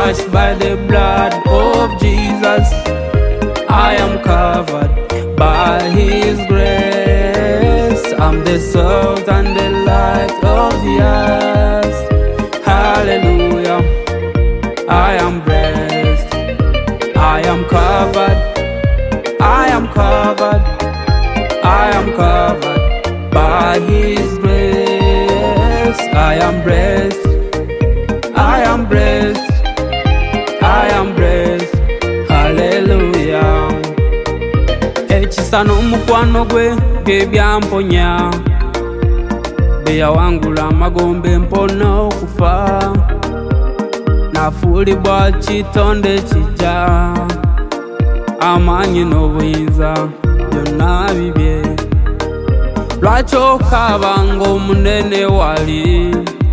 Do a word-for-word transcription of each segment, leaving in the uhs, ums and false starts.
washed by the blood of Jesus. I am covered by His grace. I'm the salt and the light of the earth. Hallelujah. I am blessed. I am covered. I am covered. I am covered by His grace. I am blessed. I am blessed. I am blessed. Hallelujah. Echisano mukwano gwe byebyamponya, beyawangula amagombe mpona okufa. Nafuulibwa kitonde kijja, amaanyi n'obuyinza byonna bibye. Lwaki okaaba ng'omunene wali,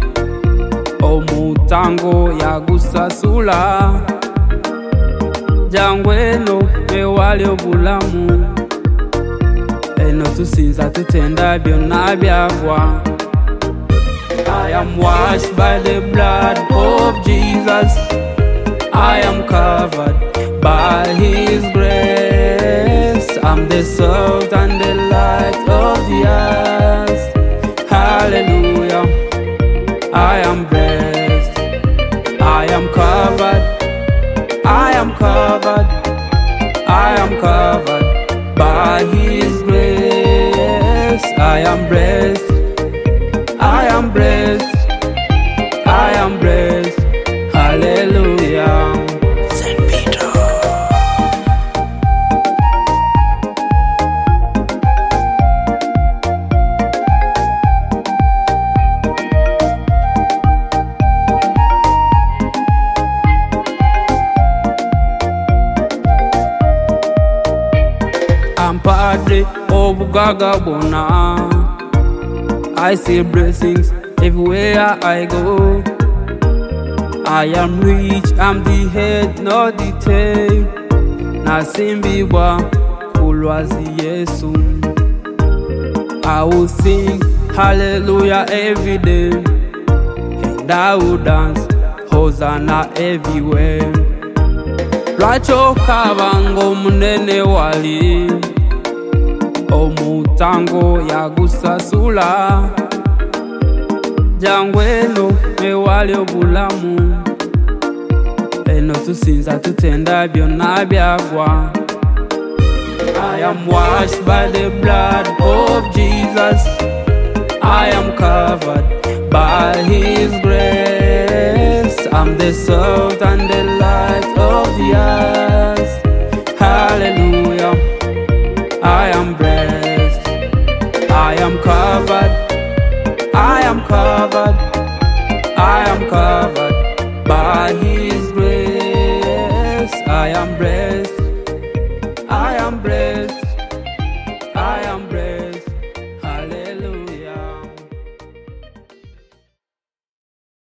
omutango yagusasula? Jangu eno ewali obulamu, eno tusinza tutenda byonna byagwa. I am washed by the blood of Jesus. I am covered by His grace. I'm the salt and the light of the earth. Hallelujah. I am blessed. I am covered. I am covered. I am covered by His grace. I am blessed. I am blessed. I am blessed. Hallelujah. Saint Peter. I'm padre obugaga bona. I see blessings everywhere I go. I am rich, I'm the head, not the tail. Nasimbibwa kulwazi Yesu. I will sing hallelujah every day, and I will dance Hosanna everywhere. Lwaki okaaba ng'omunene wali, omutango yagusasula? Jangu eno ewali obulamu, eno tusinza tutenda byonna byagwa. I am washed by the blood of Jesus. I am covered by His grace. I'm the salt and the light of the earth. Hallelujah. I am blessed. I am covered. I am covered. I am covered by His grace. I am blessed.